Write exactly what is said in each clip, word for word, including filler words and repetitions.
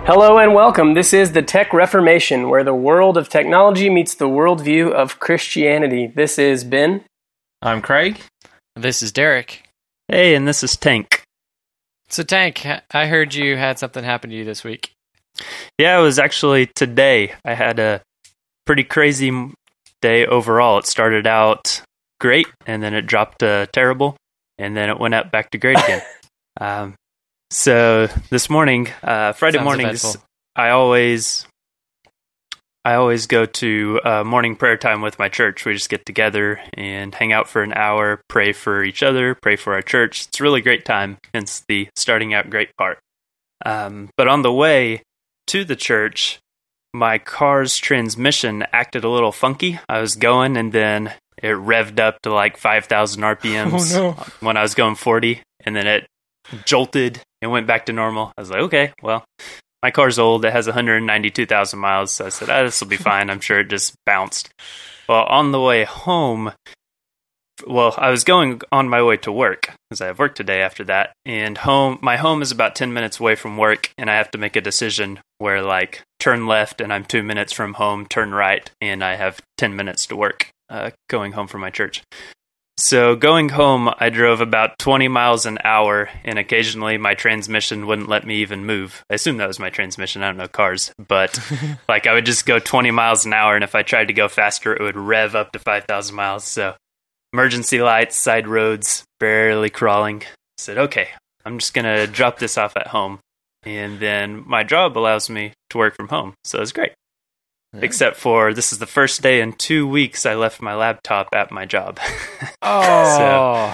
Hello and welcome. This is the Tech Reformation, where the world of technology meets the worldview of Christianity. This is Ben. I'm Craig. This is Derek. Hey, and this is Tank. So Tank, I heard you had something happen to you this week. Yeah, it was actually today. I had a pretty crazy day overall. It started out great, and then it dropped uh, terrible, and then it went up back to great again. um, so this morning, uh, Friday Sounds mornings, eventful. I always, I always go to uh, morning prayer time with my church. We just get together and hang out for an hour, pray for each other, pray for our church. It's a really great time. Hence the starting out great part. Um, but on the way to the church, my car's transmission acted a little funky. I was going, and then it revved up to like five thousand R P Ms Oh, no. when I was going forty, and then it jolted and went back to normal. I was like, okay, well, my car's old. It has one hundred ninety-two thousand miles, so I said, ah, this will be fine. I'm sure it just bounced. Well, on the way home, well, I was going on my way to work, because I have work today after that, and home. My home is about ten minutes away from work, and I have to make a decision where, like, turn left, and I'm two minutes from home, turn right, and I have ten minutes to work uh, going home from my church. So going home, I drove about twenty miles an hour, and occasionally my transmission wouldn't let me even move. I assume that was my transmission. I don't know cars, but like I would just go twenty miles an hour, and if I tried to go faster, it would rev up to five thousand miles. So emergency lights, side roads, barely crawling. I said, okay, I'm just going to drop this off at home. And then my job allows me to work from home. So it's great. Yeah. Except for this is the first day in two weeks I left my laptop at my job. Oh.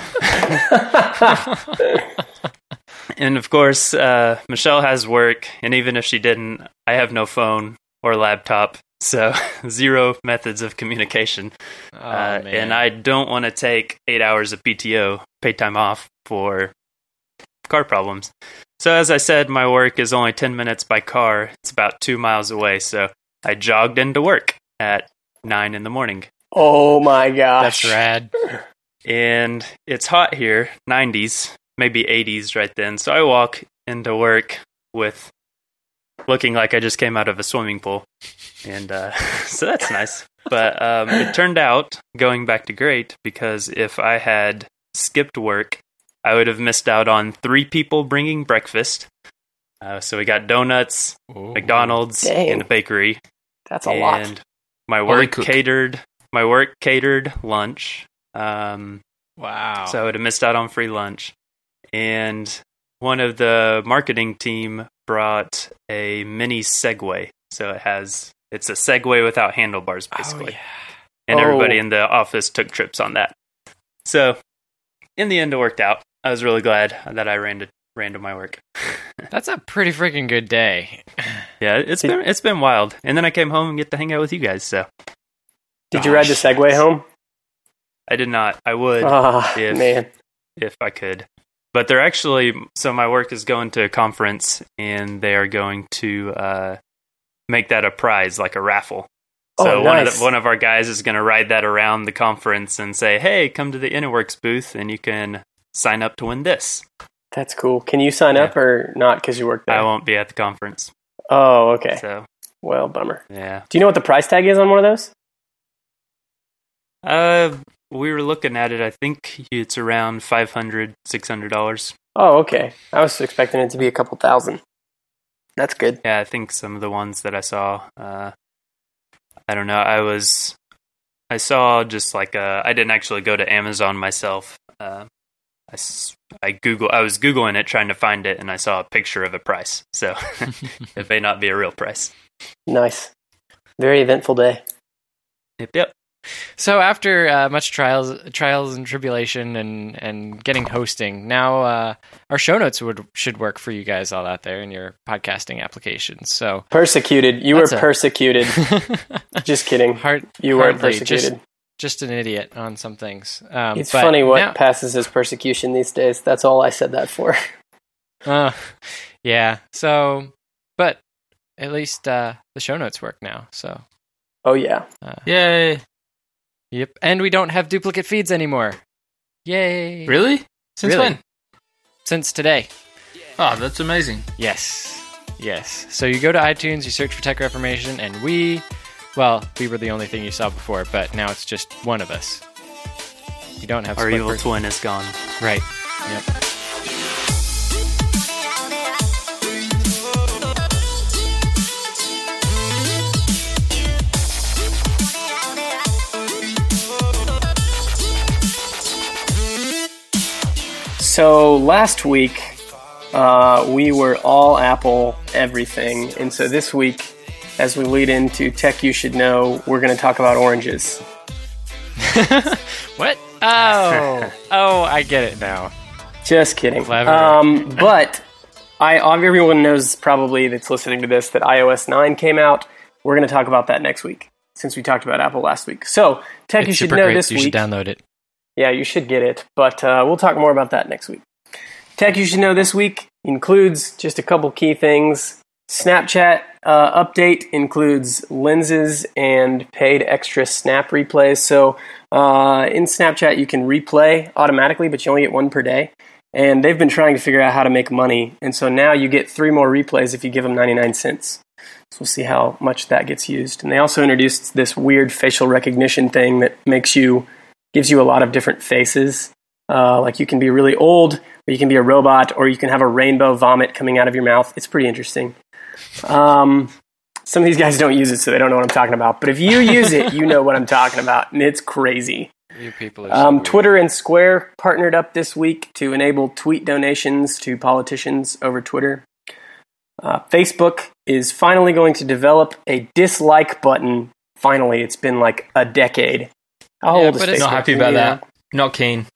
And of course, uh, Michelle has work. And even if she didn't, I have no phone or laptop. So zero methods of communication. Oh, uh, man. and I don't want to take eight hours of P T O, paid time off, for car problems. So as I said, my work is only ten minutes by car. It's about two miles away. So I jogged into work at nine in the morning. Oh my gosh. That's rad. And it's hot here, nineties, maybe eighties right then. So I walk into work with looking like I just came out of a swimming pool. And uh, so that's nice. But um, it turned out going back to great, because if I had skipped work, I would have missed out on three people bringing breakfast. Uh, so we got donuts, Ooh. McDonald's, Dang. and a bakery. That's a and lot. my Holy work cook. catered. My work catered lunch. Um, Wow. so I would have missed out on free lunch. And one of the marketing team brought a mini Segway. So it has it's a Segway without handlebars, basically. Oh, yeah. And Oh. everybody in the office took trips on that. So in the end, it worked out. I was really glad that I ran to ran to my work. That's a pretty freaking good day. Yeah, it's been it's been wild. And then I came home and get to hang out with you guys. So Did you ride the Segway home? I did not. I would Ah, if man. if I could. But they're actually so my work is going to a conference, and they are going to uh, make that a prize, like a raffle. So Oh, one of nice. the, one of our guys is going to ride that around the conference and say, "Hey, come to the InnoWorks booth, and you can sign up to win this." That's cool. Can you sign Yeah. up or not because you work there? I won't be at the conference. Oh, okay. So Well, bummer. yeah. Do you know what the price tag is on one of those? Uh, we were looking at it. I think it's around five hundred, six hundred dollars. Oh, okay. I was expecting it to be a couple thousand. That's good. Yeah, I think some of the ones that I saw, uh, I don't know. I was, I saw just like uh, I didn't actually go to Amazon myself. Uh, I, s- I Google, I was Googling it trying to find it, and I saw a picture of a price. So it may not be a real price. Nice. Very eventful day. Yep, yep. So after uh, much trials, trials and tribulation, and, and getting hosting, now uh, our show notes would should work for you guys all out there in your podcasting applications. So Persecuted. You That's were a- persecuted. Just kidding. Hard, You weren't hardly, persecuted. Just, just an idiot on some things. Um, It's but funny what now- passes as persecution these days. That's all I said that for. Uh, yeah. So, but at least uh, the show notes work now. So, Oh, yeah. uh, Yay. yep. And we don't have duplicate feeds anymore. Yay! Really? Since Really? when? Since today. Oh, that's amazing. Yes. Yes. So you go to iTunes, you search for Tech Reformation, and we, well, we were the only thing you saw before, but now it's just one of us. You don't have Our split evil person. twin is gone. Right. Yep. So last week, uh, we were all Apple everything. And so this week, as we lead into Tech You Should Know, we're going to talk about oranges. What? Oh. Oh, I get it now. Just kidding. Clever. Um, but I, everyone knows probably that's listening to this that i O S nine came out. We're going to talk about that next week, since we talked about Apple last week. So, Tech It's You Should super Know great. this You week. should download it. Yeah, you should get it, but uh, we'll talk more about that next week. Tech You Should Know this week includes just a couple key things. Snapchat uh, update includes lenses and paid extra snap replays. So uh, in Snapchat, you can replay automatically, but you only get one per day. And they've been trying to figure out how to make money. And so now you get three more replays if you give them ninety-nine cents. So we'll see how much that gets used. And they also introduced this weird facial recognition thing that makes you gives you a lot of different faces. Uh, like you can be really old, or you can be a robot, or you can have a rainbow vomit coming out of your mouth. It's pretty interesting. Um, some of these guys don't use it, so they don't know what I'm talking about. But if you use it, you know what I'm talking about, and it's crazy. You people are so Um, weird. Twitter and Square partnered up this week to enable tweet donations to politicians over Twitter. Uh, Facebook is finally going to develop a dislike button. Finally, it's been like a decade. How Yeah, old is but Facebook? it's Not happy about that. Not keen.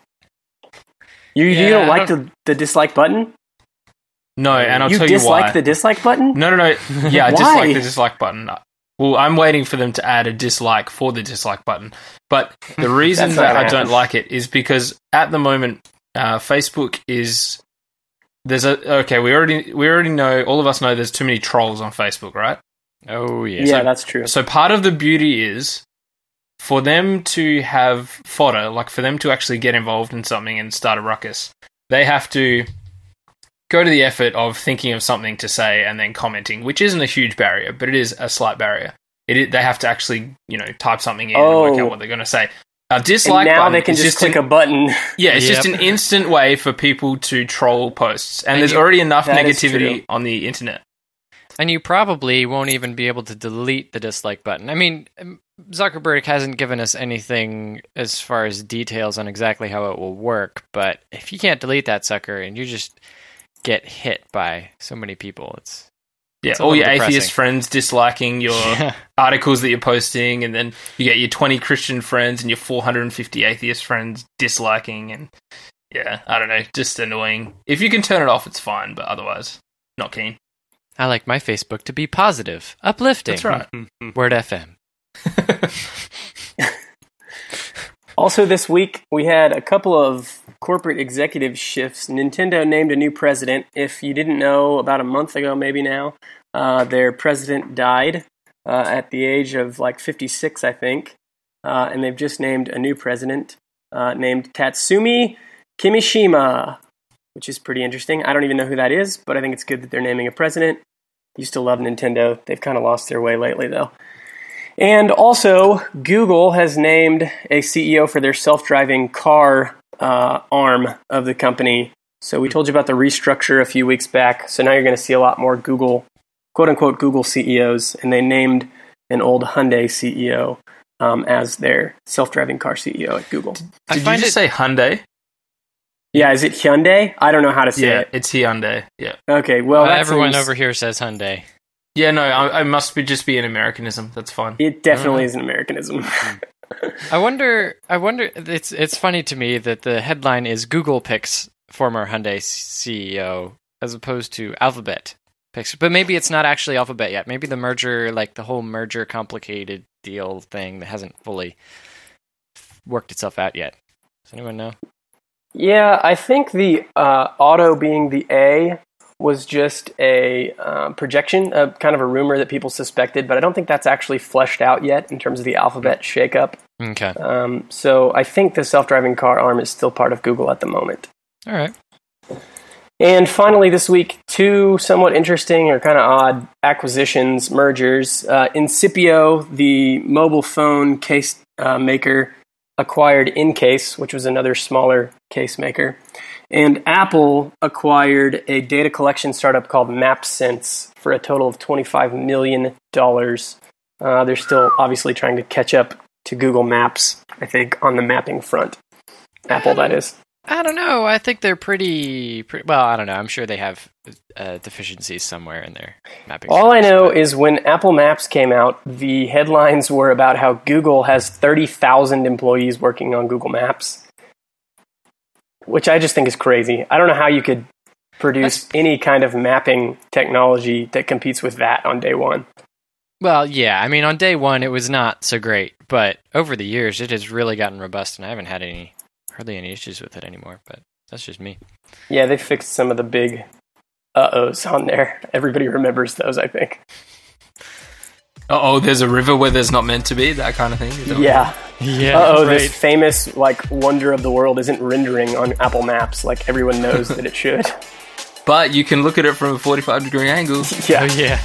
You, you Yeah, don't I like don't- the, the dislike button? No, and I'll you tell you dislike why. the dislike button? No, no, no. Yeah, I Why? dislike the dislike button. Well, I'm waiting for them to add a dislike for the dislike button. But the reason That's that not I gonna don't happen. like it is because at the moment, uh, Facebook is there's a okay. We already we already know. All of us know there's too many trolls on Facebook, right? Oh, yeah. Yeah, that's true. So part of the beauty is for them to have fodder, like for them to actually get involved in something and start a ruckus, they have to go to the effort of thinking of something to say and then commenting, which isn't a huge barrier, but it is a slight barrier. It is, they have to actually, you know, type something in Oh. and work out what they're going to say. A And dislike now button they can is just click an, a button. yeah, it's Yep. just an instant way for people to troll posts, and, And there's you- already enough that is negativity true. on the internet. And you probably won't even be able to delete the dislike button. I mean, Zuckerberg hasn't given us anything as far as details on exactly how it will work, but if you can't delete that sucker and you just get hit by so many people, it's Yeah, It's a all little your depressing. atheist friends disliking your Yeah. articles that you're posting, and then you get your twenty Christian friends and your four hundred fifty atheist friends disliking, and yeah, I don't know, just annoying. If you can turn it off, it's fine, but otherwise, not keen. I like my Facebook to be positive, uplifting. That's right. Word F M. Also this week, we had a couple of corporate executive shifts. Nintendo named a new president. If you didn't know, about a month ago, maybe now, uh, their president died uh, at the age of like fifty-six, I think. Uh, and they've just named a new president uh, named Tatsumi Kimishima, which is pretty interesting. I don't even know who that is, but I think it's good that they're naming a president. Used to love Nintendo. They've kind of lost their way lately, though. And also, Google has named a C E O for their self-driving car uh, arm of the company. So we told you about the restructure a few weeks back. So now you're going to see a lot more Google, quote-unquote, Google C E Os. And they named an old Hyundai C E O um, as their self-driving car C E O at Google. I Did you find just it- say Hyundai? Yeah, is it Hyundai? I don't know how to say Yeah, it. it's Hyundai. Yeah, Okay, well, Well, that everyone seems- over here says Hyundai. yeah. No, I, I must be just be an Americanism. That's fine. It definitely is an Americanism. I wonder. I wonder. It's it's funny to me that the headline is Google picks former Hyundai C E O as opposed to Alphabet picks. But maybe it's not actually Alphabet yet. Maybe the merger, like the whole merger complicated deal thing, that hasn't fully worked itself out yet. Does anyone know? Yeah, I think the uh, auto being the A was just a uh, projection, a kind of a rumor that people suspected, but I don't think that's actually fleshed out yet in terms of the Alphabet shakeup. Okay. Um, so I think the self-driving car arm is still part of Google at the moment. All right. And finally this week, two somewhat interesting or kind of odd acquisitions, mergers. Uh, Incipio, the mobile phone case uh, maker, acquired Incase, which was another smaller case maker. And Apple acquired a data collection startup called MapSense for a total of twenty-five million dollars. Uh, they're still obviously trying to catch up to Google Maps, I think, on the mapping front. Apple, that is. I don't know. I think they're pretty, pretty well, I don't know. I'm sure they have uh, deficiencies somewhere in their mapping. All I know but... is when Apple Maps came out, the headlines were about how Google has thirty thousand employees working on Google Maps, which I just think is crazy. I don't know how you could produce That's... any kind of mapping technology that competes with that on day one. Well, yeah. I mean, on day one, it was not so great, but over the years, it has really gotten robust, and I haven't had any... hardly any issues with it anymore, but that's just me. Yeah, they fixed some of the big uh-ohs on there. Everybody remembers those, I think. Uh-oh, there's a river where there's not meant to be, that kind of thing? Yeah. Yeah. Uh-oh, right. this famous, like, wonder of the world isn't rendering on Apple Maps like everyone knows that it should. But you can look at it from a forty-five degree angle. Yeah. Oh, yeah.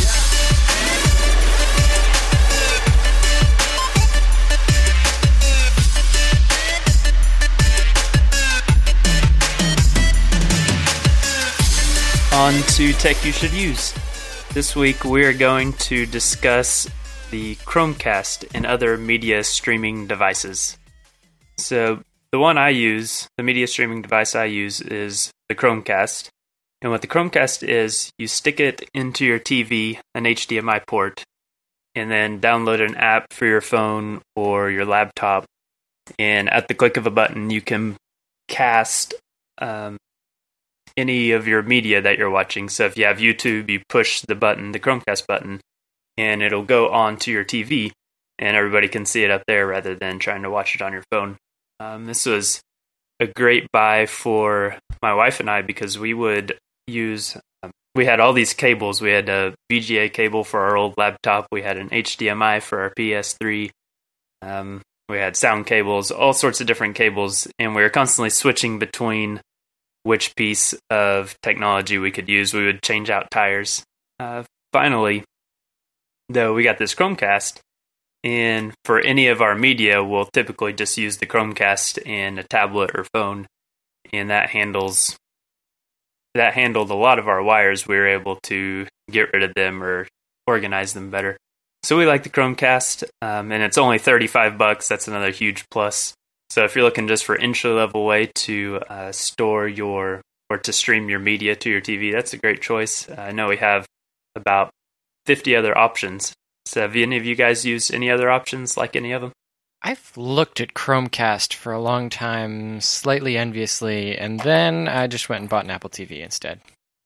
On to Tech You Should Use. This week we are going to discuss the Chromecast and other media streaming devices. So the one I use, the media streaming device I use is the Chromecast. And what the Chromecast is, you stick it into your T V, an H D M I port, and then download an app for your phone or your laptop. And at the click of a button, you can cast um, any of your media that you're watching. So if you have YouTube, you push the button, the Chromecast button, and it'll go on to your T V, and everybody can see it up there rather than trying to watch it on your phone. Um, this was a great buy for my wife and I because we would use, um, we had all these cables. We had a V G A cable for our old laptop. We had an H D M I for our P S three. Um, we had sound cables, all sorts of different cables, and we were constantly switching between which piece of technology we could use. We would change out tires. Uh, finally, though, we got this Chromecast, and for any of our media, we'll typically just use the Chromecast and a tablet or phone, and that handles that handled a lot of our wires. We were able to get rid of them or organize them better. So we like the Chromecast, um, and it's only thirty-five bucks. That's another huge plus. So if you're looking just for entry-level way to uh, store your, or to stream your media to your T V, that's a great choice. Uh, I know we have about fifty other options. So have any of you guys used any other options, like any of them? I've looked at Chromecast for a long time, slightly enviously, and then I just went and bought an Apple T V instead.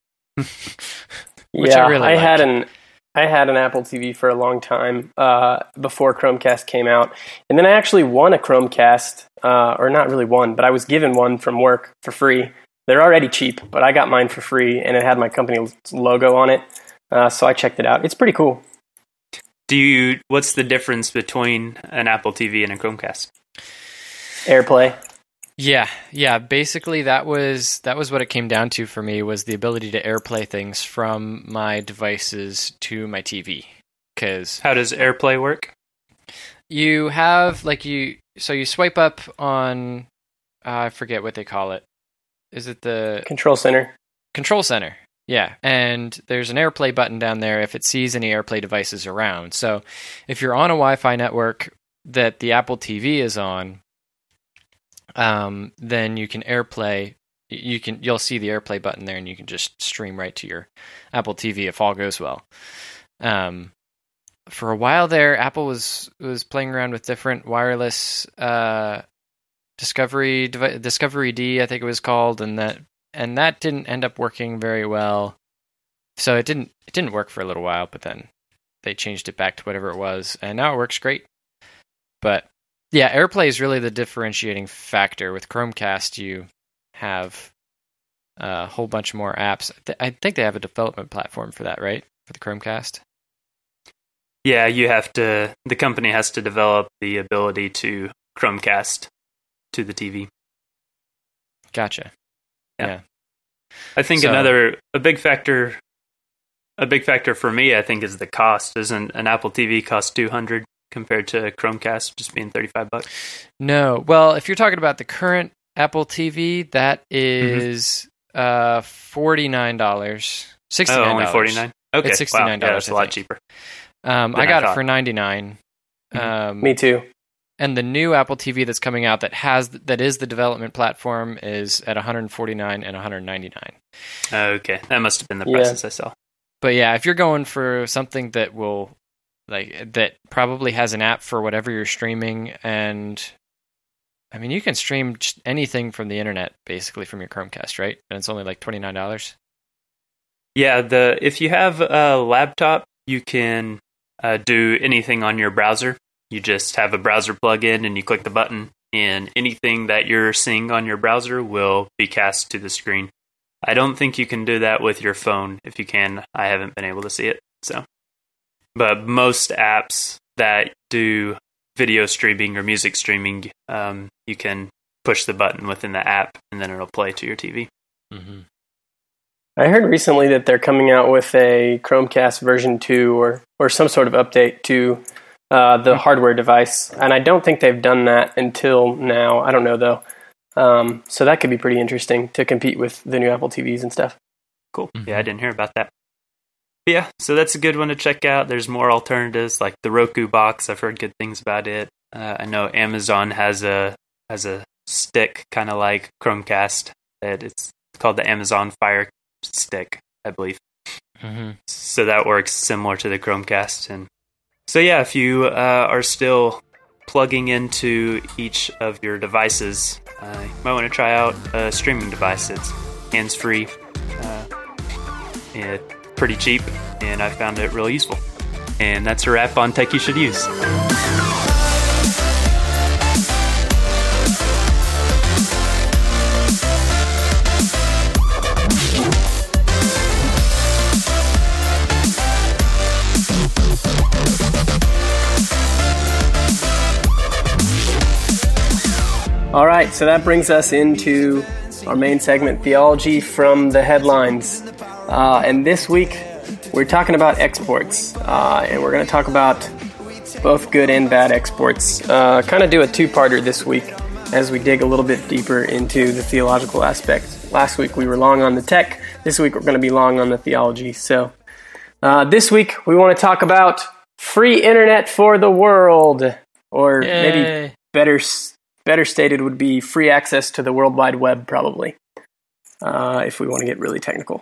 Which yeah, I really I like. had an I had an Apple T V for a long time uh, before Chromecast came out. And then I actually won a Chromecast, uh, or not really won, but I was given one from work for free. They're already cheap, but I got mine for free, and it had my company logo on it. Uh, so I checked it out. It's pretty cool. Do you? What's the difference between an Apple T V and a Chromecast? AirPlay. Yeah, yeah. Basically, that was that was what it came down to for me, was the ability to AirPlay things from my devices to my T V. Because how does AirPlay work? You have like you so you swipe up on uh, I forget what they call it. Is it the Control Center? Control Center. Yeah, and there's an AirPlay button down there if it sees any AirPlay devices around. So if you're on a Wi-Fi network that the Apple T V is on, um, then you can AirPlay. You can you'll see the AirPlay button there, and you can just stream right to your Apple T V if all goes well. Um, for a while there, Apple was was playing around with different wireless uh, Discovery Discovery D, I think it was called, and that. And that didn't end up working very well. So it didn't it didn't work for a little while, but then they changed it back to whatever it was, and now it works great. But yeah, AirPlay is really the differentiating factor. With Chromecast, you have a whole bunch more apps. I think they have a development platform for that, right? For the Chromecast? Yeah, you have to, the company has to develop the ability to Chromecast to the T V. Gotcha. Yeah. yeah. I think So- another a big factor, a big factor for me, I think, is the cost. Isn't an Apple T V cost two hundred compared to Chromecast just being thirty five bucks? No. Well, if you're talking about the current Apple T V, that is uh, forty-nine dollars. Oh, sixty-nine dollars. only forty nine. Okay, It's sixty-nine wow, yeah, dollars, that's a I lot think. cheaper. Um, than I I got it thought. for ninety-nine. Um, Me too. and the new Apple T V that's coming out that has that is the development platform is at one forty-nine and one ninety-nine. Okay, that must have been the Yeah. prices I saw. But yeah, if you're going for something that will like that probably has an app for whatever you're streaming, and I mean you can stream just anything from the internet basically from your Chromecast, right? And it's only like twenty-nine dollars. Yeah, the if you have a laptop, you can uh, do anything on your browser. You just have a browser plug-in and you click the button, and anything that you're seeing on your browser will be cast to the screen. I don't think you can do that with your phone. If you can, I haven't been able to see it. So, but most apps that do video streaming or music streaming, um, you can push the button within the app, and then it'll play to your T V. Mm-hmm. I heard recently that they're coming out with a Chromecast version two or, or some sort of update to uh, the hardware device. And I don't think they've done that until now. I don't know, though. Um, so that could be pretty interesting to compete with the new Apple T Vs and stuff. Cool. Mhm. Yeah, I didn't hear about that. But yeah, so that's a good one to check out. There's more alternatives like the Roku box. I've heard good things about it. Uh, I know Amazon has a has a stick kind of like Chromecast that it's called the Amazon Fire Stick, I believe. Mm-hmm. So that works similar to the Chromecast. And so yeah, if you uh, are still plugging into each of your devices, uh, you might want to try out a streaming device. It's hands-free, uh, and pretty cheap, and I found it really useful. And that's a wrap on Tech You Should Use. All right, so that brings us into our main segment, Theology from the Headlines. Uh, and this week, we're talking about exports. Uh, and we're going to talk about both good and bad exports. Uh, kind of do a two-parter this week as we dig a little bit deeper into the theological aspect. Last week, we were long on the tech. This week, we're going to be long on the theology. So uh, this week, we want to talk about free internet for the world. Or maybe Yay. better better stated would be free access to the World Wide Web, probably, uh, if we want to get really technical.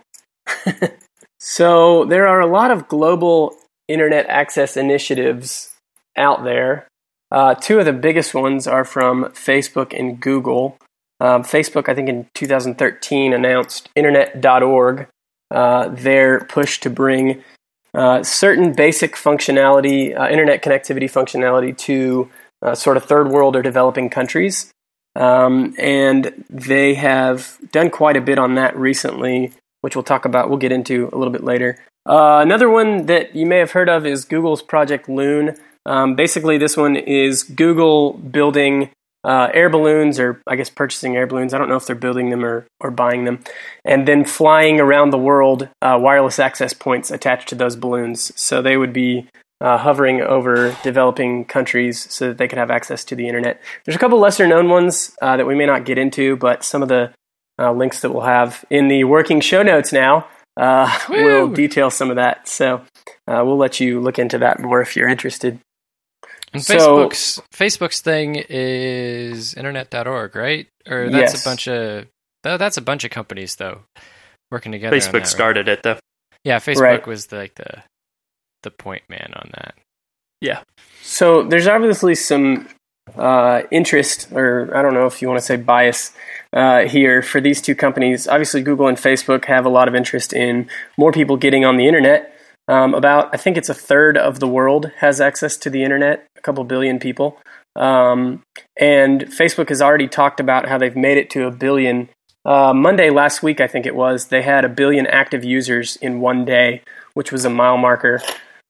So there are a lot of global internet access initiatives out there. Uh, two of the biggest ones are from Facebook and Google. Um, Facebook, I think in two thousand thirteen, announced internet dot org, uh, their push to bring uh, certain basic functionality, uh, internet connectivity functionality to uh, sort of third world or developing countries. Um, and they have done quite a bit on that recently, which we'll talk about, we'll get into a little bit later. Uh, another one that you may have heard of is Google's Project Loon. Um, basically, this one is Google building uh, air balloons, or I guess purchasing air balloons. I don't know if they're building them or, or buying them, and then flying around the world uh, wireless access points attached to those balloons. So they would be uh, hovering over developing countries so that they could have access to the internet. There's a couple lesser known ones uh, that we may not get into, but some of the uh, links that we'll have in the working show notes now uh, will detail some of that. So uh, we'll let you look into that more if you're interested. And So- Facebook's Facebook's thing is internet dot org, right? Or that's Yes. a bunch of tha- that's a bunch of companies though working together. on that, Facebook right? started it though. Yeah, Facebook Right. was the, like the the point man on that. So there's obviously some uh, interest, or I don't know if you want to say bias, uh, here for these two companies. Obviously, Google and Facebook have a lot of interest in more people getting on the internet. Um, about, I think it's a third of the world has access to the internet, a couple billion people. Um, and Facebook has already talked about how they've made it to a billion. Uh, Monday last week, I think it was, they had a billion active users in one day, which was a mile marker.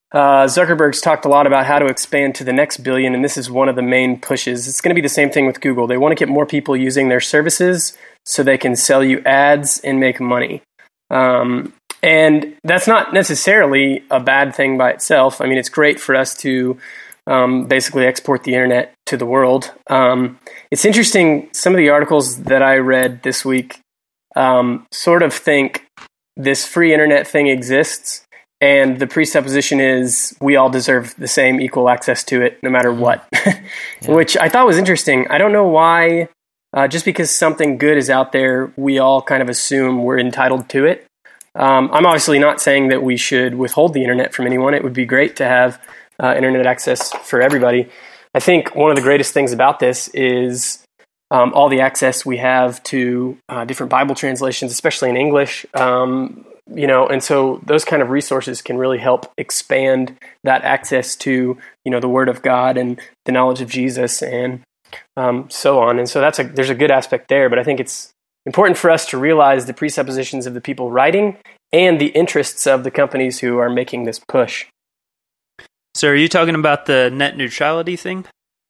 uh, Zuckerberg's talked a lot about how to expand to the next billion, and this is one of the main pushes. It's going to be the same thing with Google. They want to get more people using their services so they can sell you ads and make money. Um, and that's not necessarily a bad thing by itself. I mean, it's great for us to um, basically export the internet to the world. Um, it's interesting, some of the articles that I read this week um, sort of think this free internet thing exists, and the presupposition is we all deserve the same equal access to it no matter what, yeah. Which I thought was interesting. I don't know why, uh, just because something good is out there, we all kind of assume we're entitled to it. Um, I'm obviously not saying that we should withhold the internet from anyone. It would be great to have uh, internet access for everybody. I think one of the greatest things about this is um, all the access we have to uh, different Bible translations, especially in English. Um, you know, and so those kind of resources can really help expand that access to, you know, the Word of God and the knowledge of Jesus and um, so on. And so that's a there's a good aspect there. But I think it's important for us to realize the presuppositions of the people writing and the interests of the companies who are making this push. So are you talking about the net neutrality thing?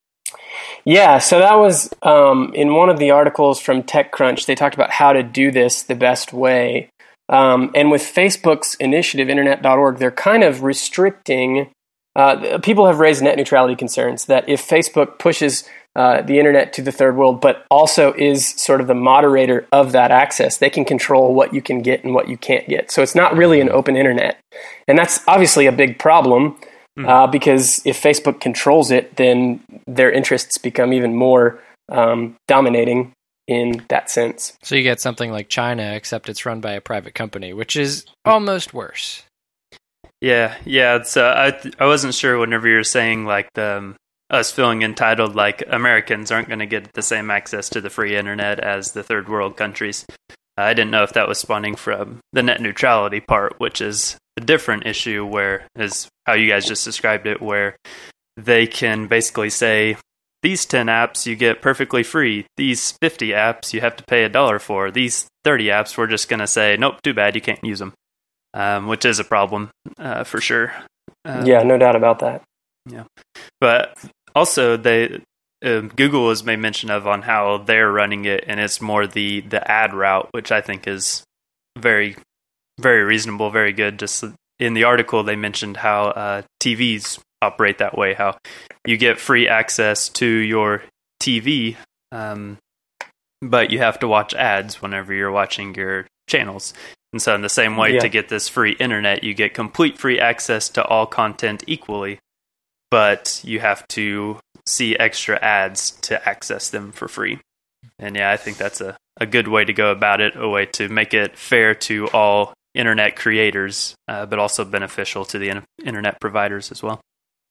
Yeah, so that was um, in one of the articles from TechCrunch. They talked about how to do this the best way. Um, and with Facebook's initiative, internet dot org, they're kind of restricting, uh, people have raised net neutrality concerns that if Facebook pushes uh, the internet to the third world, but also is sort of the moderator of that access, they can control what you can get and what you can't get. So it's not really an open internet. And that's obviously a big problem mm-hmm. uh, because if Facebook controls it, then their interests become even more um, dominating in that sense. So you get something like China, except it's run by a private company, which is almost worse. Yeah, yeah. It's, uh, I th- I wasn't sure whenever you were saying like the, um, us feeling entitled, like Americans aren't going to get the same access to the free internet as the third world countries. Uh, I didn't know if that was spawning from the net neutrality part, which is a different issue, where is how you guys just described it, where they can basically say, these ten apps you get perfectly free. These fifty apps you have to pay a dollar for. These thirty apps we're just going to say, nope, too bad, you can't use them, um, which is a problem uh, for sure. Um, yeah, no doubt about that. Yeah, but also they um, Google has made mention of on how they're running it, and it's more the the ad route, which I think is very, very reasonable, very good. Just in the article, they mentioned how uh, T Vs operate that way, how you get free access to your T V, um, but you have to watch ads whenever you're watching your channels. And so in the same way, yeah. to get this free internet, you get complete free access to all content equally, but you have to see extra ads to access them for free. And yeah, I think that's a, a good way to go about it, a way to make it fair to all internet creators, uh, but also beneficial to the in- internet providers as well.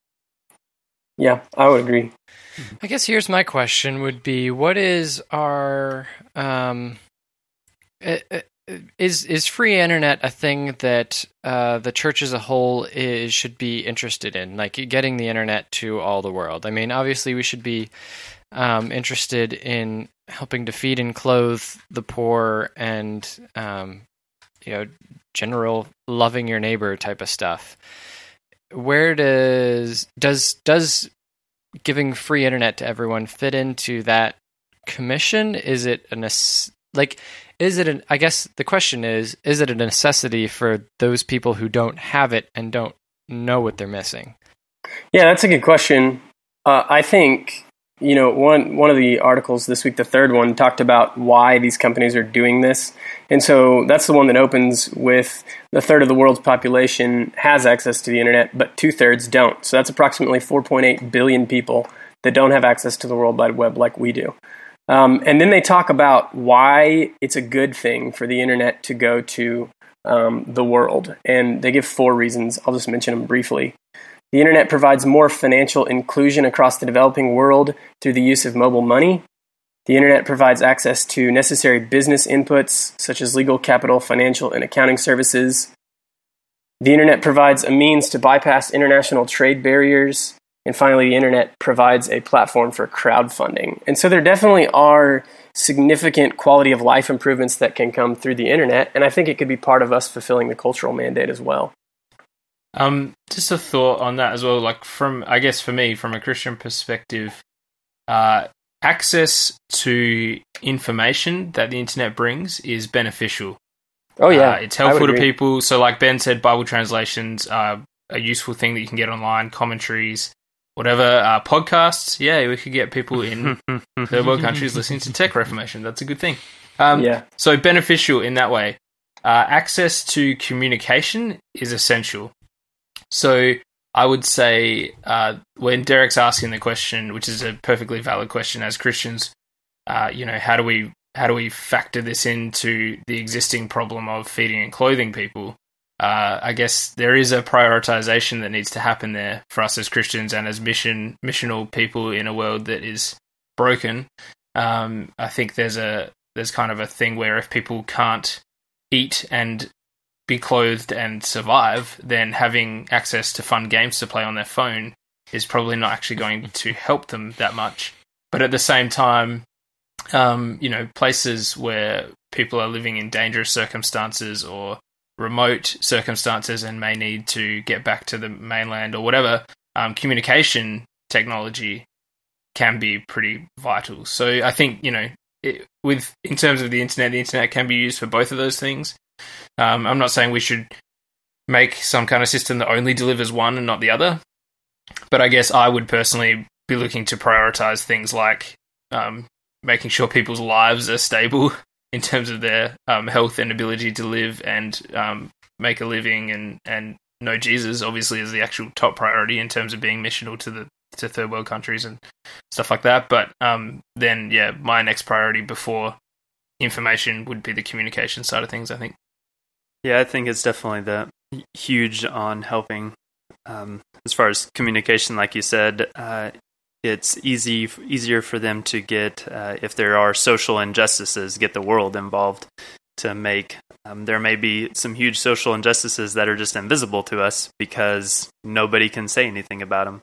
Yeah, I would agree. I guess here's my question would be, what is our, um, is is free internet a thing that uh, the church as a whole is should be interested in, like getting the internet to all the world? I mean, obviously we should be um, interested in helping to feed and clothe the poor and, um, you know, general loving your neighbor type of stuff. Where does does does giving free internet to everyone fit into that commission? Is it a nece- like is it an I guess the question is is it a necessity for those people who don't have it and don't know what they're missing? Yeah, that's a good question. Uh, I think you know one one of the articles this week, the third one, talked about why these companies are doing this. And so that's the one that opens with the third of the world's population has access to the internet, but two-thirds don't. So that's approximately four point eight billion people that don't have access to the World Wide Web like we do. Um, and then they talk about why it's a good thing for the internet to go to um, the world. And they give four reasons. I'll just mention them briefly. The internet provides more financial inclusion across the developing world through the use of mobile money. The internet provides access to necessary business inputs, such as legal, capital, financial, and accounting services. The internet provides a means to bypass international trade barriers. And finally, the internet provides a platform for crowdfunding. And so there definitely are significant quality of life improvements that can come through the internet. And I think it could be part of us fulfilling the cultural mandate as well. Um, just a thought on that as well. Like from, I guess for me, from a Christian perspective, uh, access to information that the internet brings is beneficial. Oh yeah, uh, it's helpful to people. So, like Ben said, Bible translations are a useful thing that you can get online. Commentaries, whatever. Uh, podcasts, yeah, we could get people in third world countries listening to Tech Reformation. That's a good thing. Um, yeah. So beneficial in that way. Uh, access to communication is essential. So I would say uh, when Derek's asking the question, which is a perfectly valid question as Christians, uh, you know, how do we how do we factor this into the existing problem of feeding and clothing people? Uh, I guess there is a prioritization that needs to happen there for us as Christians and as mission missional people in a world that is broken. Um, I think there's a there's kind of a thing where if people can't eat and be clothed and survive, then having access to fun games to play on their phone is probably not actually going to help them that much. But at the same time, um, you know, places where people are living in dangerous circumstances or remote circumstances and may need to get back to the mainland or whatever, um, communication technology can be pretty vital. So I think, you know, it, with in terms of the internet, the internet can be used for both of those things. Um, I'm not saying we should make some kind of system that only delivers one and not the other, but I guess I would personally be looking to prioritize things like um, making sure people's lives are stable in terms of their um, health and ability to live and um, make a living and, and know Jesus, obviously, is the actual top priority in terms of being missional to the to third world countries and stuff like that. But um, then, yeah, my next priority before information would be the communication side of things, I think. Yeah, I think it's definitely the huge on helping. Um, as far as communication, like you said, uh, it's easy easier for them to get, uh, if there are social injustices, get the world involved to make. Um, there may be some huge social injustices that are just invisible to us because nobody can say anything about them.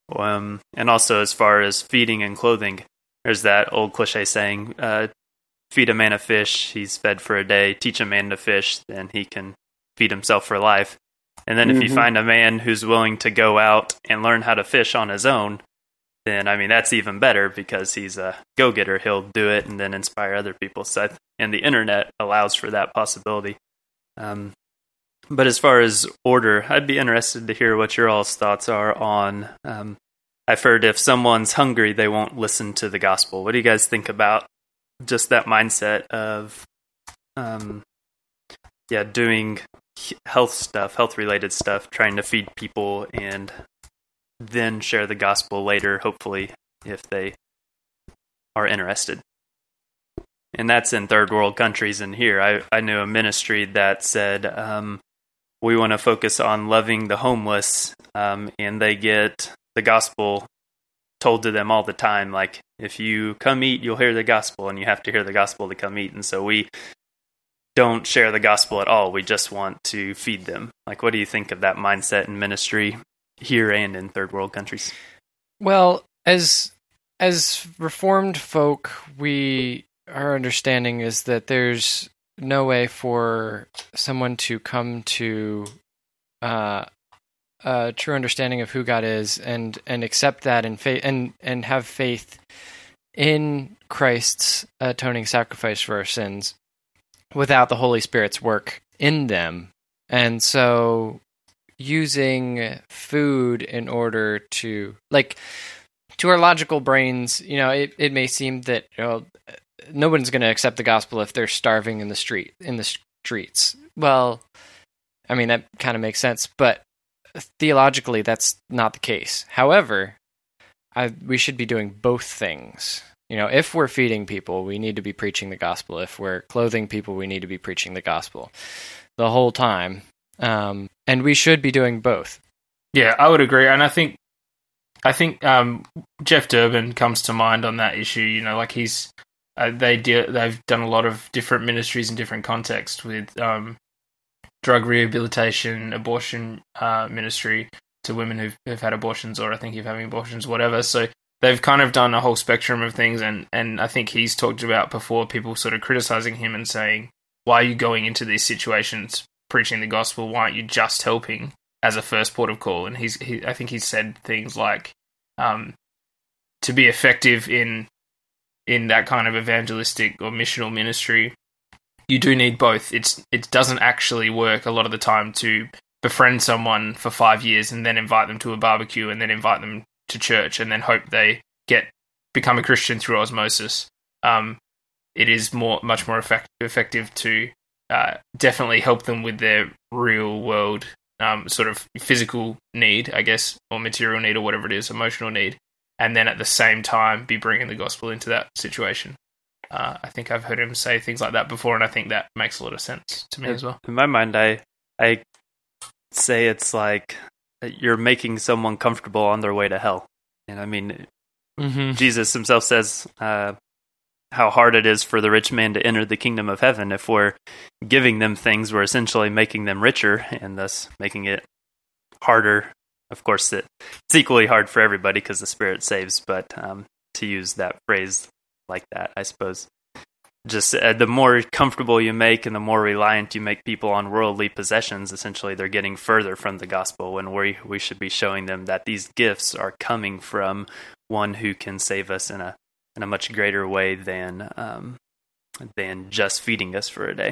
Um, and also, as far as feeding and clothing, there's that old cliche saying, uh, feed a man a fish, he's fed for a day. Teach a man to fish, then he can feed himself for life. And then mm-hmm. if you find a man who's willing to go out and learn how to fish on his own, then, I mean, that's even better because he's a go-getter. He'll do it and then inspire other people. So, and the internet allows for that possibility. Um, but as far as order, I'd be interested to hear what your all's thoughts are on, um, I've heard if someone's hungry, they won't listen to the gospel. What do you guys think about just that mindset of, um, yeah, doing health stuff, health-related stuff, trying to feed people and then share the gospel later, hopefully, if they are interested. And that's in third world countries. And here, I, I knew a ministry that said, um, we want to focus on loving the homeless, um, and they get the gospel told to them all the time. Like, if you come eat, you'll hear the gospel, and you have to hear the gospel to come eat. And so we don't share the gospel at all. We just want to feed them. Like, what do you think of that mindset in ministry here and in third world countries? Well, as as Reformed folk, we our understanding is that there's no way for someone to come to uh, a true understanding of who God is and and accept that and faith and and have faith in Christ's atoning sacrifice for our sins without the Holy Spirit's work in them. And so using food in order to, like, to our logical brains, you know, it, it may seem that, you know, no one's going to accept the gospel if they're starving in the street, in the streets. Well, I mean, that kind of makes sense, but theologically, that's not the case. However, I, we should be doing both things. You know, if we're feeding people, we need to be preaching the gospel. If we're clothing people, we need to be preaching the gospel the whole time. Um, and we should be doing both. Yeah, I would agree. And I think, I think um, Jeff Durbin comes to mind on that issue. You know, like he's, uh, they de- they've done a lot of different ministries in different contexts with um, drug rehabilitation, abortion uh, ministry to women who've, who've had abortions, or I think you're having abortions, whatever. So they've kind of done a whole spectrum of things. And, and I think he's talked about before people sort of criticizing him and saying, why are you going into these situations preaching the gospel? Why aren't you just helping? as a first port of call. And he's, he, I think he said things like, um, to be effective in in that kind of evangelistic or missional ministry, you do need both. It's it doesn't actually work a lot of the time to befriend someone for five years and then invite them to a barbecue and then invite them to church and then hope they get become a Christian through osmosis. Um, it is more much more effect, effective to uh, definitely help them with their real world um, sort of physical need, I guess, or material need or whatever it is, emotional need, and then at the same time be bringing the gospel into that situation. Uh, I think I've heard him say things like that before, and I think that makes a lot of sense to me as well. In my mind, I I say it's like you're making someone comfortable on their way to hell. And I mean, mm-hmm. Jesus himself says uh, how hard it is for the rich man to enter the kingdom of heaven. If we're giving them things, we're essentially making them richer and thus making it harder. Of course, it, it's equally hard for everybody because the Spirit saves, but um, to use that phrase like that, I suppose. Just uh, the more comfortable you make and the more reliant you make people on worldly possessions, essentially they're getting further from the gospel, when we we should be showing them that these gifts are coming from one who can save us in a in a much greater way than um, than just feeding us for a day.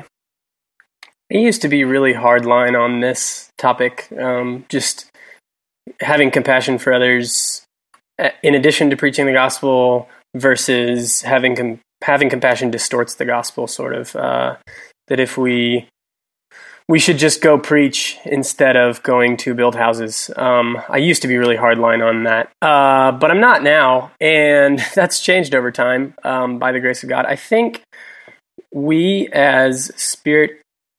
I used to be really hardline on this topic, um, just having compassion for others in addition to preaching the gospel versus having com- having compassion distorts the gospel, sort of. Uh, that if we we should just go preach instead of going to build houses. Um, I used to be really hardline on that, uh, but I'm not now, and that's changed over time um, by the grace of God. I think we as Spirit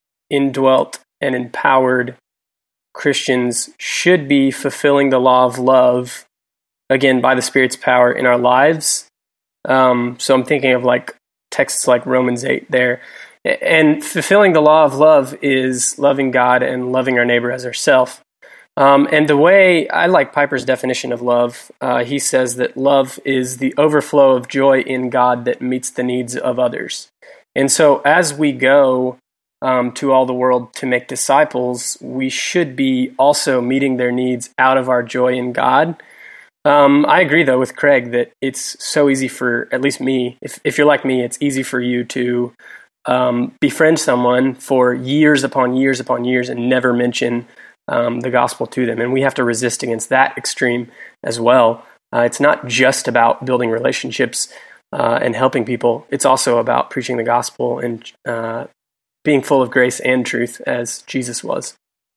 indwelt and empowered Christians should be fulfilling the law of love, again, by the Spirit's power in our lives. Um, so I'm thinking of like texts like Romans eight there. And fulfilling the law of love is loving God and loving our neighbor as ourselves. Um, and the way, I like Piper's definition of love. Uh, he says that love is the overflow of joy in God that meets the needs of others. And so as we go um, to all the world to make disciples, we should be also meeting their needs out of our joy in God. Um, I agree, though, with Craig that it's so easy for, at least me, if, if you're like me, it's easy for you to um, befriend someone for years upon years upon years and never mention um, the gospel to them. And we have to resist against that extreme as well. Uh, it's not just about building relationships uh, and helping people. It's also about preaching the gospel and uh, being full of grace and truth as Jesus was.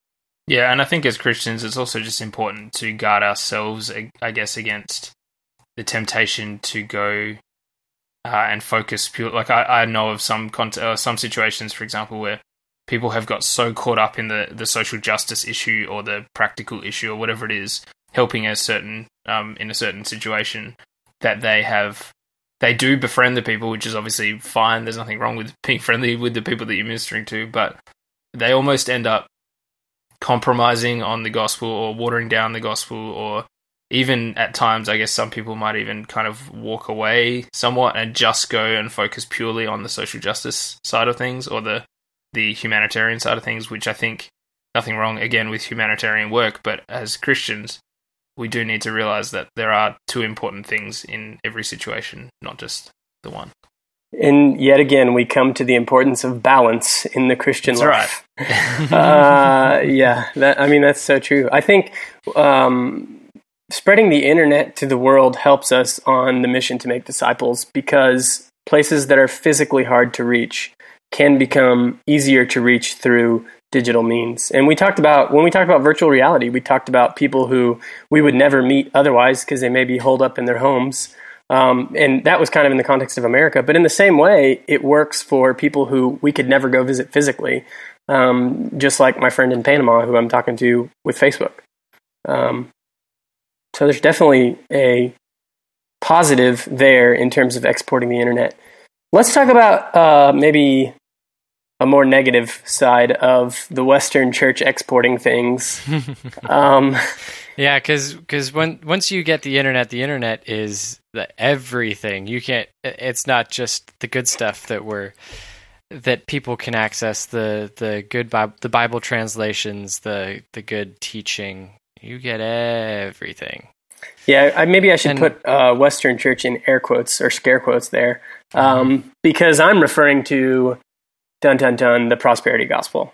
Yeah, and I think as Christians, it's also just important to guard ourselves, I guess, against the temptation to go uh, and focus pure. Like I, I know of some con- uh, some situations, for example, where people have got so caught up in the, the social justice issue or the practical issue or whatever it is, helping a certain um, in a certain situation, that they have they do befriend the people, which is obviously fine. There's nothing wrong with being friendly with the people that you're ministering to, but they almost end up compromising on the gospel or watering down the gospel, or even at times, I guess some people might even kind of walk away somewhat and just go and focus purely on the social justice side of things or the, the humanitarian side of things, which I think nothing wrong, again, with humanitarian work, but as Christians, we do need to realize that there are two important things in every situation, not just the one. And yet again, we come to the importance of balance in the Christian that's life. Right. uh, yeah, that, I mean, that's so true. I think um, spreading the internet to the world helps us on the mission to make disciples, because places that are physically hard to reach can become easier to reach through digital means. And we talked about, when we talked about virtual reality, we talked about people who we would never meet otherwise because they may be holed up in their homes. Um, and that was kind of in the context of America. But in the same way, it works for people who we could never go visit physically, um, just like my friend in Panama who I'm talking to with Facebook. Um, so there's definitely a positive there in terms of exporting the internet. Let's talk about uh, maybe a more negative side of the Western church exporting things. um, yeah, because because when once you get the internet, the internet is the everything. You can't. It's not just the good stuff that we're that people can access the the good Bible, the Bible translations, the the good teaching. You get everything. Yeah, I, maybe I should And- put uh, Western Church in air quotes or scare quotes there, um, because I'm referring to dun dun dun the prosperity gospel.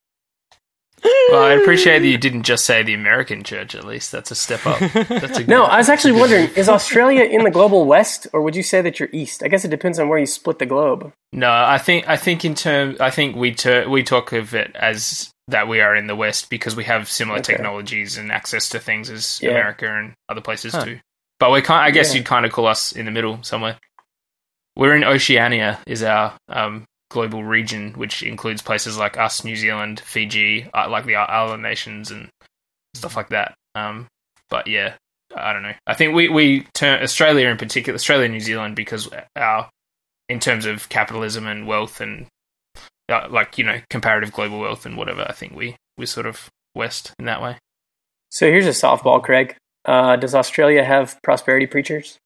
Well, I appreciate that you didn't just say the American church. At least that's a step up. That's a good. No, I was actually wondering: is Australia in the global West, or would you say that you're East? I guess it depends on where you split the globe. No, I think I think in term, I think we ter- we talk of it as that we are in the West because we have similar Okay. technologies and access to things as Yeah. America and other places Huh. too. But we can't. I guess Yeah. you'd kind of call us in the middle somewhere. We're in Oceania, is our um, global region, which includes places like us, New Zealand, Fiji, uh, like the island nations and stuff like that. Um, but yeah, I don't know. I think we we turn Australia in particular, Australia and New Zealand, because our in terms of capitalism and wealth and uh, like, you know, comparative global wealth and whatever, I think we we sort of West in that way. So here's a softball, Craig. Uh, does Australia have prosperity preachers?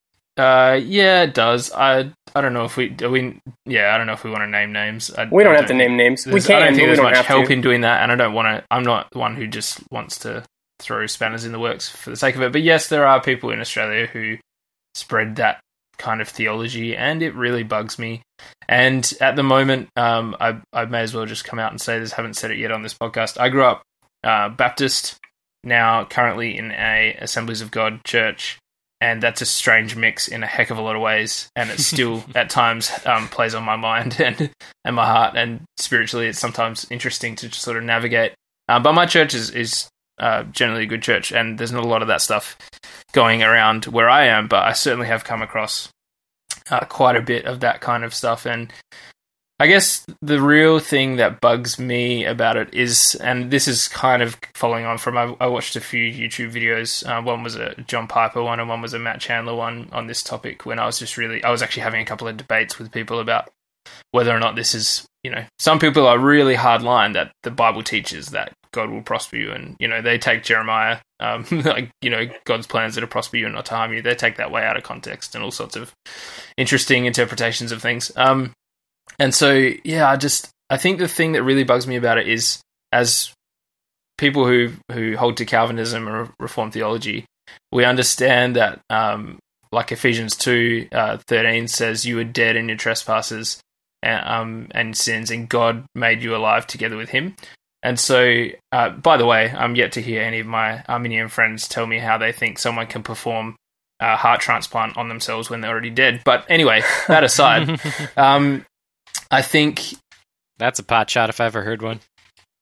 Uh, yeah, it does. I I don't know if we do we. Yeah, I don't know if we want to name names. I, We don't I have to name names. We There's- can, I don't but think we there's don't much have help to. in doing that, and I don't want to. I'm not one who just wants to throw spanners in the works for the sake of it. But yes, there are people in Australia who spread that kind of theology, and it really bugs me. And at the moment, um, I I may as well just come out and say this. Haven't said it yet on this podcast. I grew up uh, Baptist, now currently in a Assemblies of God church. And that's a strange mix in a heck of a lot of ways, and it still at times um, plays on my mind and and my heart, and spiritually, it's sometimes interesting to just sort of navigate. Uh, but my church is is uh, generally a good church, and there's not a lot of that stuff going around where I am. But I certainly have come across uh, quite a bit of that kind of stuff, and I guess the real thing that bugs me about it is, and this is kind of following on from, I, I watched a few YouTube videos. Uh, one was a John Piper one, and one was a Matt Chandler one on this topic. When I was just really, I was actually having a couple of debates with people about whether or not this is, you know, some people are really hard line that the Bible teaches that God will prosper you, and you know they take Jeremiah, um, like you know God's plans are to prosper you and not to harm you. They take that way out of context and all sorts of interesting interpretations of things. Um, And so, yeah, I just, I think the thing that really bugs me about it is, as people who, who hold to Calvinism or Reformed theology, we understand that, um, like Ephesians two, uh, thirteen says, you were dead in your trespasses and, um, and sins, and God made you alive together with him. And so, uh, by the way, I'm yet to hear any of my Arminian friends tell me how they think someone can perform a heart transplant on themselves when they're already dead. But anyway, that aside, um, I think That's a pot shot if I ever heard one.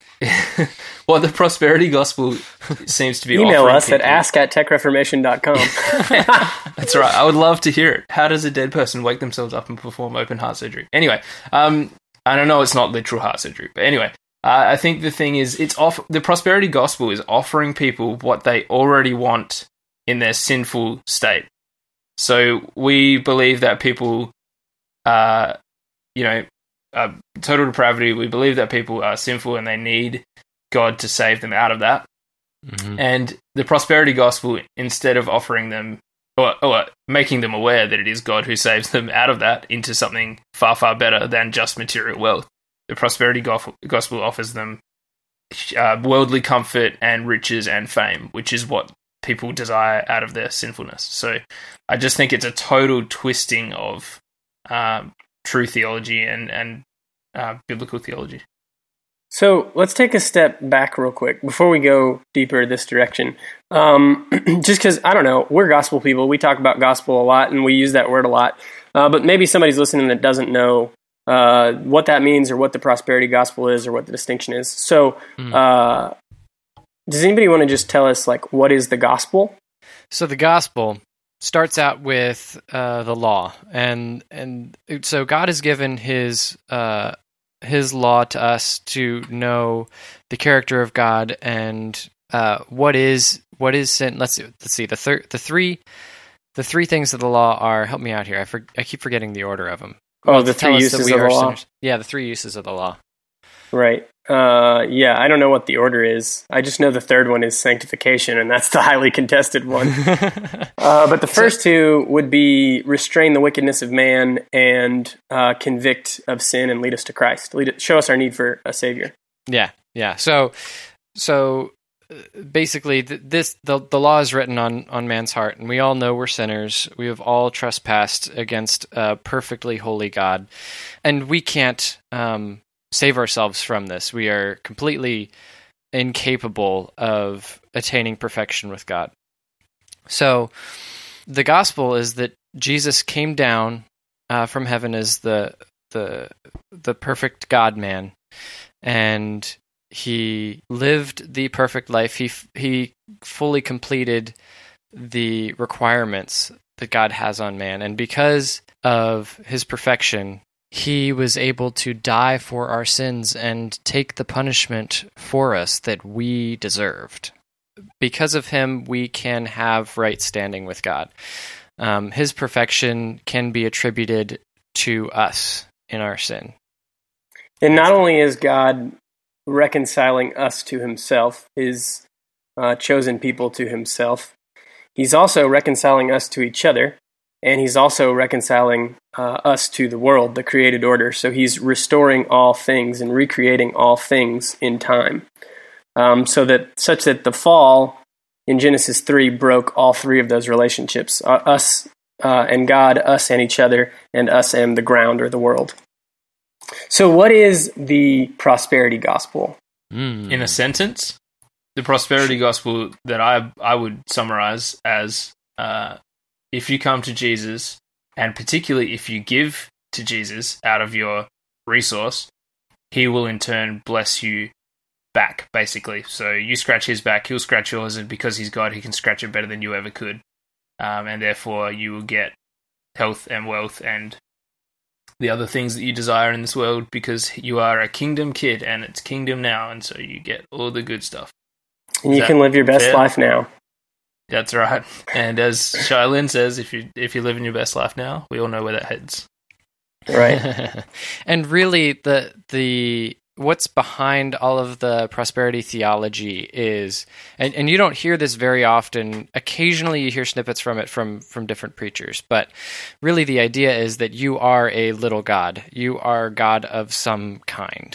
well, the prosperity gospel seems to be Email offering us at people- ask at tech reformation dot com. That's right. I would love to hear it. How does a dead person wake themselves up and perform open heart surgery? Anyway, um, I don't know. It's not literal heart surgery, but anyway, uh, I think the thing is, it's off. The prosperity gospel is offering people what they already want in their sinful state. So we believe that people, uh, you know, uh, total depravity. We believe that people are sinful and they need God to save them out of that. Mm-hmm. And the prosperity gospel, instead of offering them or, or making them aware that it is God who saves them out of that into something far, far better than just material wealth, the prosperity gospel, gospel offers them uh, worldly comfort and riches and fame, which is what people desire out of their sinfulness. So I just think it's a total twisting of um, true theology and, and uh, biblical theology. So let's take a step back real quick before we go deeper this direction. Um, just because, I don't know, we're gospel people. We talk about gospel a lot and we use that word a lot. Uh, but maybe somebody's listening that doesn't know uh, what that means or what the prosperity gospel is or what the distinction is. So uh, does anybody want to just tell us, like, what is the gospel? So the gospel starts out with uh, the law, and and so God has given His uh, His law to us to know the character of God and uh, what is what is sin. Let's see, let's see the thir- the three the three things of the law are. Help me out here. I for- I keep forgetting the order of them. Oh, the Tell three us uses that we of the are law. sinners. Yeah, the three uses of the law. Right. Uh, yeah, I don't know what the order is. I just know the third one is sanctification, and that's the highly contested one. uh, but the first two would be restrain the wickedness of man and uh, convict of sin and lead us to Christ. Lead, show us our need for a Savior. Yeah, yeah. So, so uh, basically, th- this the the law is written on on man's heart, and we all know we're sinners. We have all trespassed against a perfectly holy God, and we can't um, save ourselves from this. We are completely incapable of attaining perfection with God. So, the gospel is that Jesus came down uh, from heaven as the the the perfect God-man. And he lived the perfect life. He he fully completed the requirements that God has on man. And because of his perfection, he was able to die for our sins and take the punishment for us that we deserved. Because of him, we can have right standing with God. Um, his perfection can be attributed to us in our sin. And not only is God reconciling us to himself, his uh, chosen people to himself, he's also reconciling us to each other, and he's also reconciling uh, us to the world, the created order. So he's restoring all things and recreating all things in time. Um, so that such that the fall in Genesis three broke all three of those relationships, uh, us uh, and God, us and each other, and us and the ground or the world. So what is the prosperity gospel? Mm. In a sentence, the prosperity gospel that I I would summarize as uh, if you come to Jesus, and particularly if you give to Jesus out of your resource, he will in turn bless you back, basically. So you scratch his back, he'll scratch yours, and because he's God, he can scratch it better than you ever could. Um, and therefore you will get health and wealth and the other things that you desire in this world, because you are a kingdom kid and it's kingdom now, and so you get all the good stuff. And you can live your best fair? life now. That's right. And as Shailin says, if you if you live in your best life now, we all know where that heads. Right. And really the the what's behind all of the prosperity theology is, and, and you don't hear this very often, occasionally you hear snippets from it from, from different preachers, but really the idea is that you are a little God. You are God of some kind.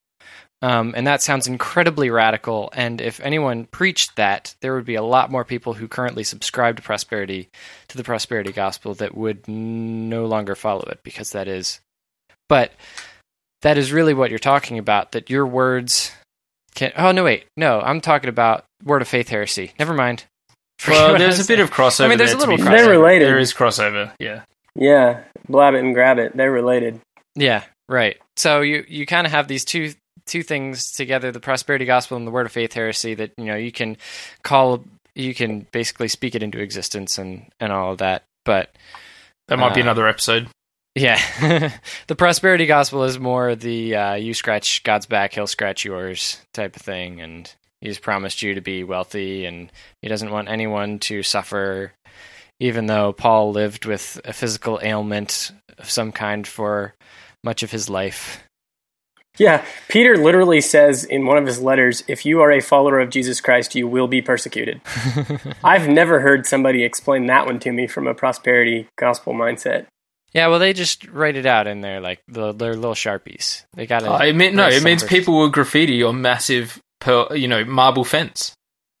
Um, and that sounds incredibly radical, and if anyone preached that, there would be a lot more people who currently subscribe to prosperity, to the prosperity gospel, that would no longer follow it, because that is... But... That is really what you're talking about, that your words can... Oh, no, wait. No, I'm talking about Word of Faith heresy. Never mind. Well, there's a bit of crossover. I mean, there's there, a little crossover. They're related. There is crossover, yeah. Yeah, blab it and grab it. They're related. Yeah, right. So you, you kind of have these two two things together, the prosperity gospel and the Word of Faith heresy, that, you know, you can call... You can basically speak it into existence and, and all of that, but... That might uh, be another episode. Yeah. The prosperity gospel is more the uh, you scratch God's back, he'll scratch yours type of thing, and he's promised you to be wealthy, and he doesn't want anyone to suffer, even though Paul lived with a physical ailment of some kind for much of his life. Yeah, Peter literally says in one of his letters, if you are a follower of Jesus Christ, you will be persecuted. I've never heard somebody explain that one to me from a prosperity gospel mindset. Yeah, well, they just write it out in there, like the, their little Sharpies. They got uh, it. Mean, no, it means people will graffiti your massive, per, you know, marble fence.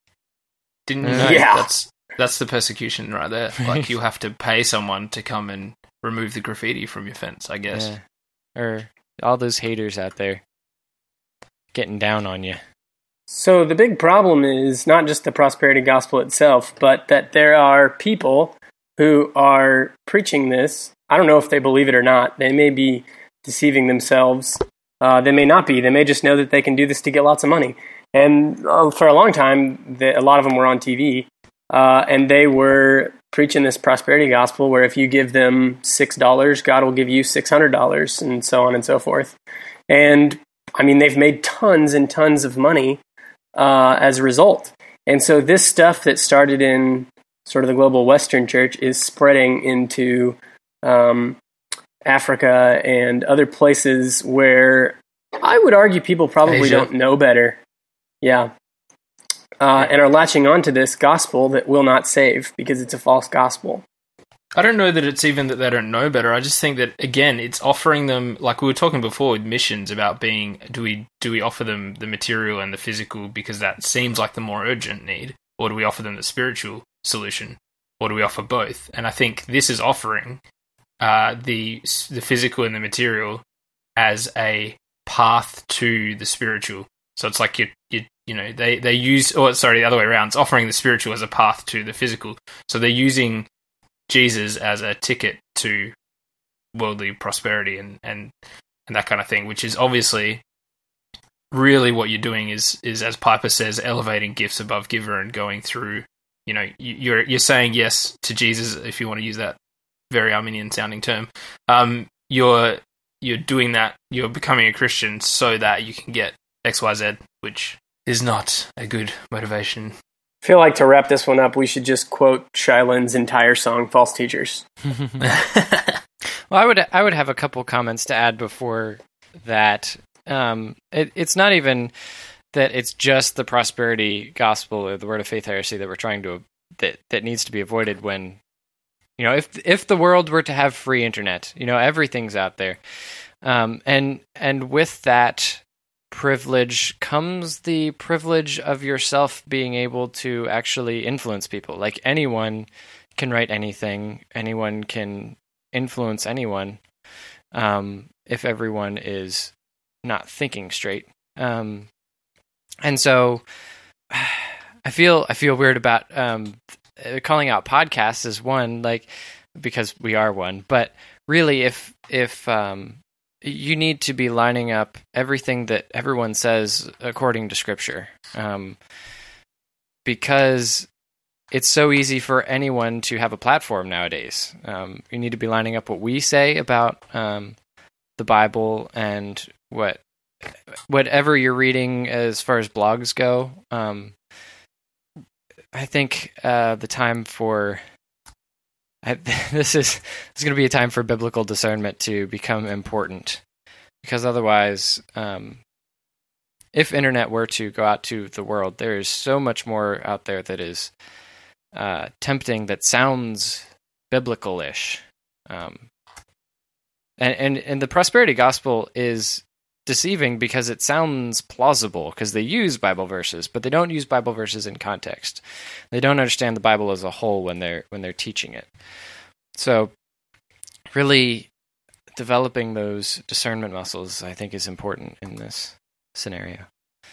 Didn't you know? Yeah. That's that's the persecution right there. Like, you have to pay someone to come and remove the graffiti from your fence, I guess. Yeah. Or all those haters out there getting down on you. So the big problem is not just the prosperity gospel itself, but that there are people who are preaching this. I don't know if they believe it or not. They may be deceiving themselves. Uh, they may not be. They may just know that they can do this to get lots of money. And uh, for a long time, the, a lot of them were on T V, uh, and they were preaching this prosperity gospel where if you give them six dollars, God will give you six hundred dollars, and so on and so forth. And, I mean, they've made tons and tons of money uh, as a result. And so this stuff that started in sort of the global Western church is spreading into um, Africa and other places where I would argue people probably Asia. don't know better. Yeah. Uh, and are latching onto this gospel that will not save because it's a false gospel. I don't know that it's even that they don't know better. I just think that, again, it's offering them, like we were talking before with missions, about being, do we do we offer them the material and the physical because that seems like the more urgent need, or do we offer them the spiritual solution, or do we offer both? And I think this is offering uh, the the physical and the material as a path to the spiritual. So it's like you you you know they they use, or sorry, the other way around. It's offering the spiritual as a path to the physical. So they're using Jesus as a ticket to worldly prosperity and, and, and that kind of thing, which is obviously really what you're doing is, is, as Piper says, elevating gifts above giver and going through, you know, you're, you're saying yes to Jesus, if you want to use that very Arminian sounding term. Um, you're, you're doing that, you're becoming a Christian so that you can get X Y Z, which is not a good motivation. I feel like to wrap this one up, we should just quote Shilen's entire song, False Teachers. Well, I would I would have a couple comments to add before that. Um, it, it's not even that it's just the prosperity gospel or the word of faith heresy that we're trying to that that needs to be avoided when, you know, if if the world were to have free internet, you know, everything's out there, um, and and with that privilege comes the privilege of yourself being able to actually influence people. Like, anyone can write anything, anyone can influence anyone, um, if everyone is not thinking straight. Um, and so I feel I feel weird about um, calling out podcasts as one, like, because we are one. But really, if if um, you need to be lining up everything that everyone says according to Scripture, um, because it's so easy for anyone to have a platform nowadays. Um, you need to be lining up what we say about um, the Bible and what whatever you're reading as far as blogs go. Um, I think uh, the time for I, this is this is going to be a time for biblical discernment to become important, because otherwise, um, if internet were to go out to the world, there is so much more out there that is uh, tempting, that sounds biblical-ish, um, and, and and the prosperity gospel is deceiving because it sounds plausible, because they use Bible verses, but they don't use Bible verses in context. They don't understand the Bible as a whole when they're when they're teaching it. So, really developing those discernment muscles, I think, is important in this scenario.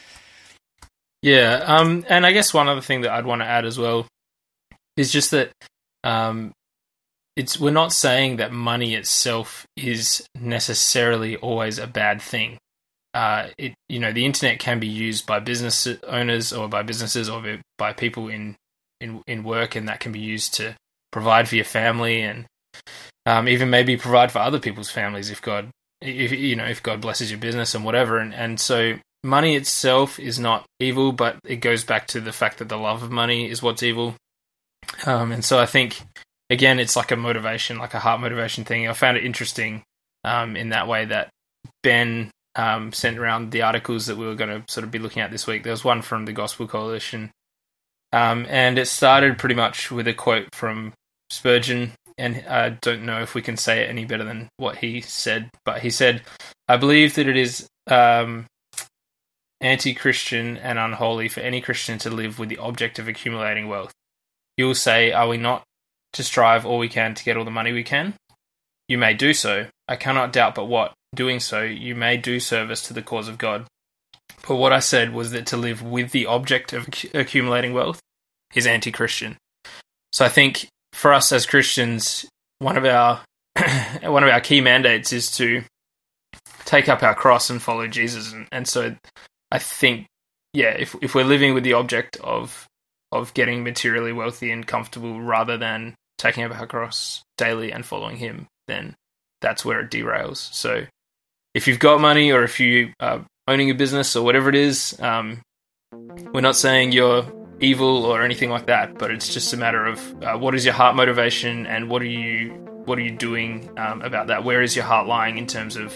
Yeah, um, and I guess one other thing that I'd want to add as well is just that um, it's we're not saying that money itself is necessarily always a bad thing. Uh, it you know the internet can be used by business owners or by businesses or by people in in in work, and that can be used to provide for your family and um, even maybe provide for other people's families if God if you know if God blesses your business and whatever. And and so money itself is not evil, but it goes back to the fact that the love of money is what's evil. Um, and so I think, again, it's like a motivation, like a heart motivation thing. I found it interesting um, in that way that Ben um, sent around the articles that we were going to sort of be looking at this week. There was one from the Gospel Coalition, um, and it started pretty much with a quote from Spurgeon, and I don't know if we can say it any better than what he said, but he said, "I believe that it is um, anti-Christian and unholy for any Christian to live with the object of accumulating wealth. You will say, are we not to strive all we can to get all the money we can? You may do so. I cannot doubt but what, doing so, you may do service to the cause of God. But what I said was that to live with the object of acc- accumulating wealth is anti-Christian." So I think for us as Christians, one of our one of our key mandates is to take up our cross and follow Jesus. And, and so I think, yeah, if if we're living with the object of of getting materially wealthy and comfortable rather than taking up our cross daily and following him, then that's where it derails. So if you've got money, or if you are owning a business or whatever it is, um, we're not saying you're evil or anything like that, but it's just a matter of uh, what is your heart motivation and what are you what are you doing um, about that? Where is your heart lying in terms of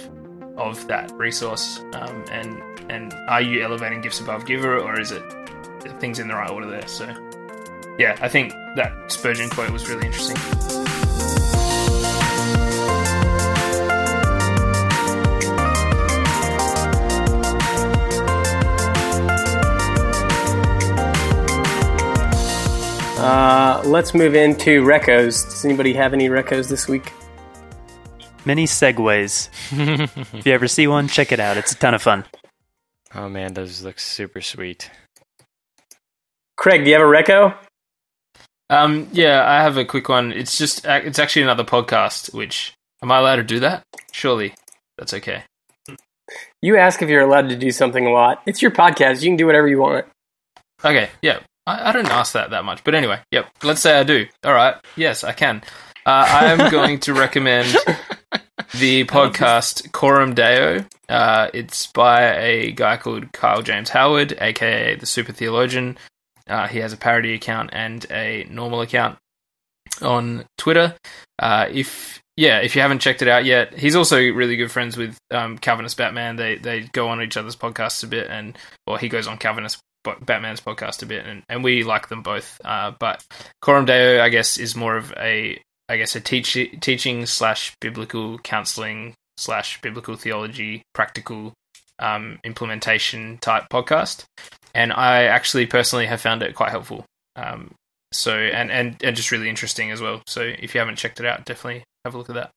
of that resource, um, and and are you elevating gifts above giver, or is it things in the right order there? So yeah, I think that Spurgeon quote was really interesting. Uh, let's move into recos. Does anybody have any recos this week? Mini segways. If you ever see one, check it out. It's a ton of fun. Oh man, those look super sweet. Craig, do you have a reco? Um, yeah, I have a quick one. It's just, it's actually another podcast, which, am I allowed to do that? Surely, that's okay. You ask if you're allowed to do something a lot. It's your podcast. You can do whatever you want. Okay, yeah. I, I don't ask that that much. But anyway, yep. Let's say I do. All right. Yes, I can. Uh, I am going to recommend the podcast Coram Deo. Uh, it's by a guy called Kyle James Howard, a k a the Super Theologian. Uh, he has a parody account and a normal account on Twitter. Uh, if yeah, if you haven't checked it out yet, he's also really good friends with um, Calvinist Batman. They they go on each other's podcasts a bit, and or he goes on Calvinist Batman's podcast a bit, and, and we like them both. Uh, but Coram Deo, I guess, is more of a I guess a teach, teaching slash biblical counseling slash biblical theology practical um, implementation type podcast. And I actually personally have found it quite helpful. Um, so and, and, and just really interesting as well. So if you haven't checked it out, definitely have a look at that.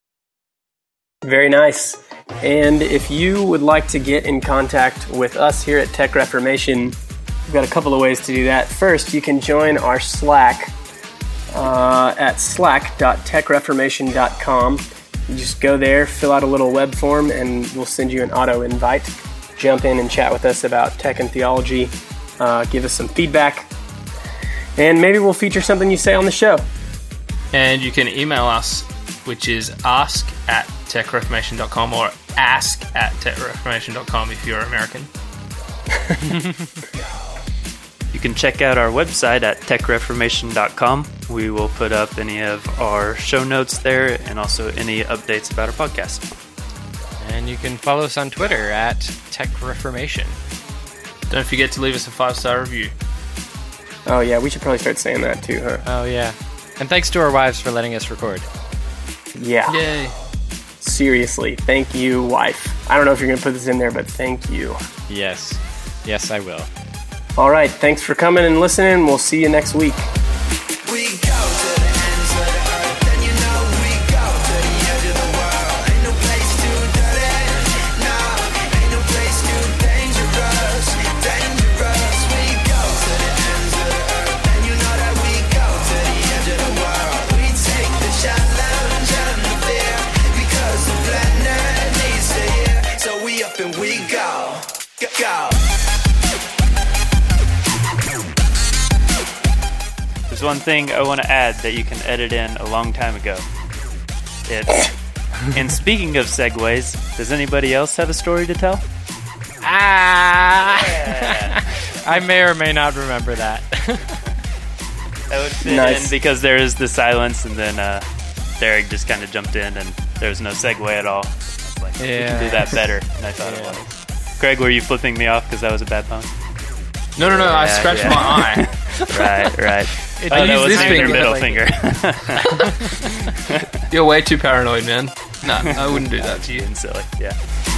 Very nice. And if you would like to get in contact with us here at Tech Reformation, we've got a couple of ways to do that. First, you can join our Slack uh, at slack dot tech reformation dot com. You just go there, fill out a little web form, and we'll send you an auto invite. Jump in and chat with us about tech and theology. Uh, give us some feedback. And maybe we'll feature something you say on the show. And you can email us, which is ask at tech reformation dot com or ask at tech reformation dot com if you're American. You can check out our website at tech reformation dot com. We will put up any of our show notes there and also any updates about our podcast. And you can follow us on Twitter at Tech Reformation. Don't forget to leave us a five-star review. Oh, yeah, we should probably start saying that too, huh? Oh, yeah. And thanks to our wives for letting us record. Yeah. Yay. Seriously, thank you, wife. I don't know if you're going to put this in there, but thank you. Yes. Yes, I will. All right, thanks for coming and listening. We'll see you next week. We go to the ends of the earth, and you know we go to the edge of the world. Ain't no place too dirty, no, ain't no place too dangerous, dangerous. We go to the ends of the earth, and you know that we go to the edge of the world. We take the challenge and the fear, because the planet needs to hear. So we up and we go, go, go. There's one thing I want to add that you can edit in a long time ago. It's, and speaking of segues, does anybody else have a story to tell? Ah! Yeah. I may or may not remember that. That would fit Nice. in because there is the silence, and then uh, Derek just kind of jumped in, and there was no segue at all. I was like, we Yeah. can do that better, and I thought Yeah. it was. Craig, were you flipping me off because that was a bad pun? No, no, no, I Yeah, scratched yeah. my eye. Right, right. It- Oh, I that used was this your finger. middle finger. You're way too paranoid, man. No, I wouldn't do that to you. Being silly, yeah.